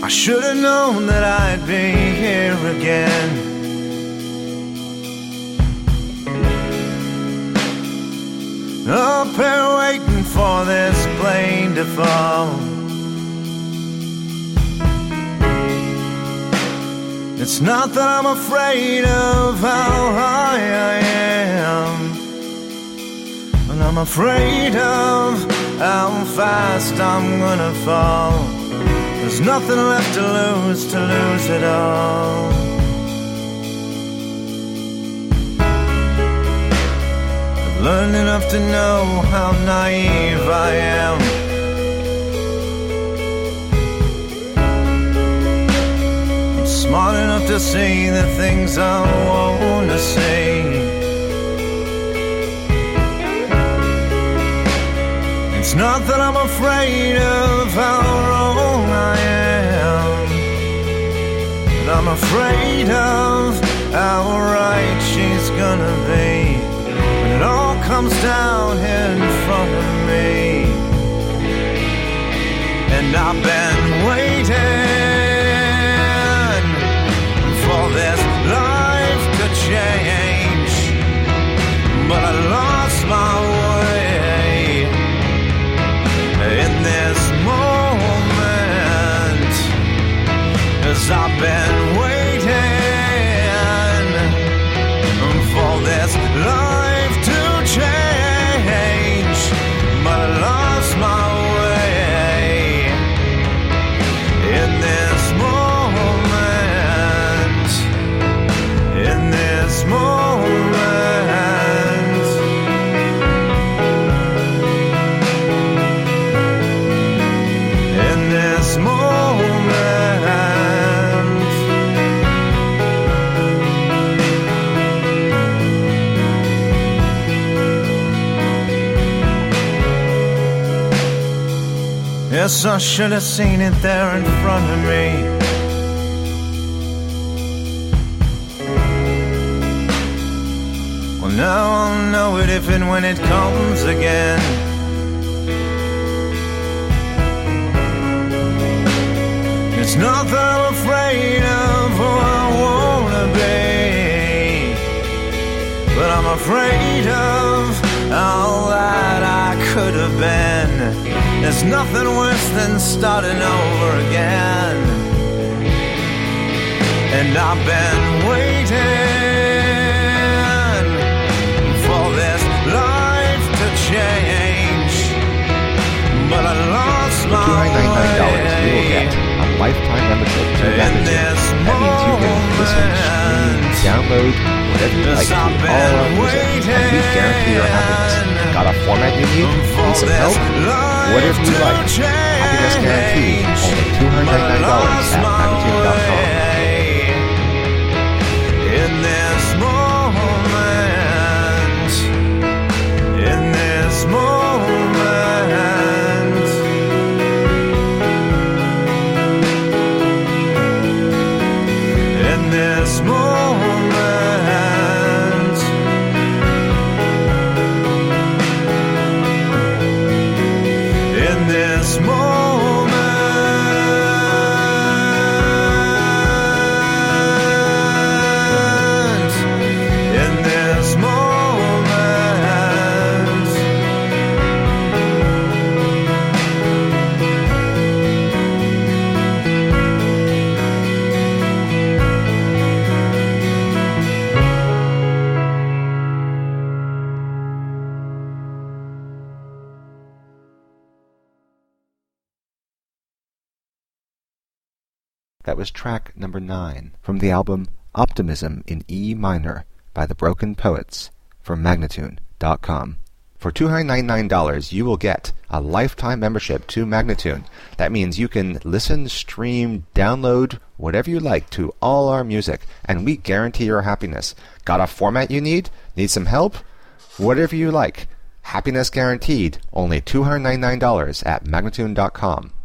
I should have known that I'd be here again. Up here waiting for this plane to fall. It's not that I'm afraid of how high I am, but I'm afraid of how fast I'm gonna fall. There's nothing left to lose it all. I've learned enough to know how naive I am. I'm smart enough to see the things I want to see. It's not that I'm afraid of how wrong I am, but I'm afraid of how right she's gonna be when it all comes down in front of me. And I've been waiting for this life to change, but I lost my way in this moment, 'cause I've been waiting for this life to change, but I lost my way in this moment, in this moment. Yes, I should have seen it there in front of me. Well, now I'll know it if and when it comes again. It's not that I'm afraid of who I wanna be, but I'm afraid of all that I could have been. There's nothing worse than starting over again. And I've been waiting for this life to change, but I lost my way. $299 you will get a lifetime membership to Magnitude. That means you can listen, stream, download, whatever you like to all our music, and we guarantee your happiness. Got a format you need? Need some help? Whatever you like. Happiness guaranteed. Only $299 at Magnitude.com. In this moment, in this moment, in this moment, in this moment, in this moment, That was track number 9 from the album Optimism in E Minor by the Broken Poets from Magnatune.com. For $299, you will get a lifetime membership to Magnatune. That means you can listen, stream, download, whatever you like to all our music, and we guarantee your happiness. Got a format you need? Need some help? Whatever you like. Happiness guaranteed. Only $299 at Magnatune.com.